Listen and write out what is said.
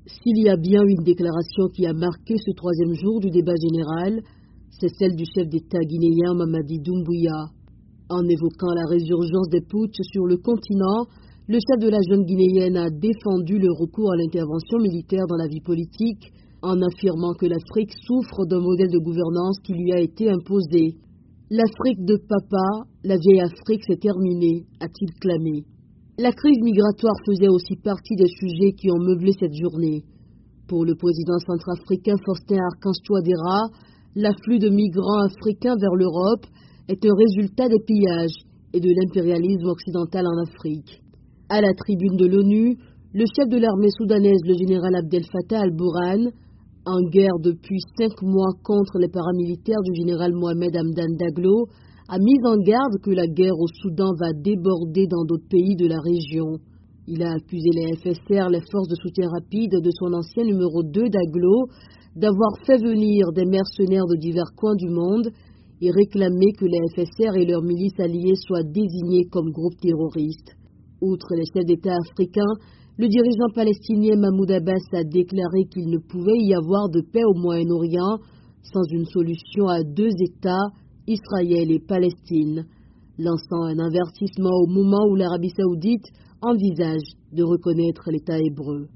S'il y a bien une déclaration qui a marqué ce troisième jour du débat général, c'est celle du chef d'État guinéen Mamadi Doumbouya. En évoquant la résurgence des putschs sur le continent, le chef de la jeune guinéenne a défendu le recours à l'intervention militaire dans la vie politique, en affirmant que l'Afrique souffre d'un modèle de gouvernance qui lui a été imposé. L'Afrique de papa, la vieille Afrique, s'est terminée, a-t-il clamé. La crise migratoire faisait aussi partie des sujets qui ont meublé cette journée. Pour le président centrafricain Faustin Archange Touadéra, l'afflux de migrants africains vers l'Europe est un résultat des pillages et de l'impérialisme occidental en Afrique. À la tribune de l'ONU, le chef de l'armée soudanaise, le général Abdel Fattah al-Burhan, en guerre depuis 5 mois contre les paramilitaires du général Mohamed Hamdan Daglo, a mis en garde que la guerre au Soudan va déborder dans d'autres pays de la région. Il a accusé les FSR, les forces de soutien rapide de son ancien numéro 2 Daglo, d'avoir fait venir des mercenaires de divers coins du monde et réclamé que les FSR et leurs milices alliées soient désignés comme groupes terroristes. Outre les chefs d'État africains, le dirigeant palestinien Mahmoud Abbas a déclaré qu'il ne pouvait y avoir de paix au Moyen-Orient sans une solution à 2 États, Israël et Palestine, lançant un avertissement au moment où l'Arabie saoudite envisage de reconnaître l'État hébreu.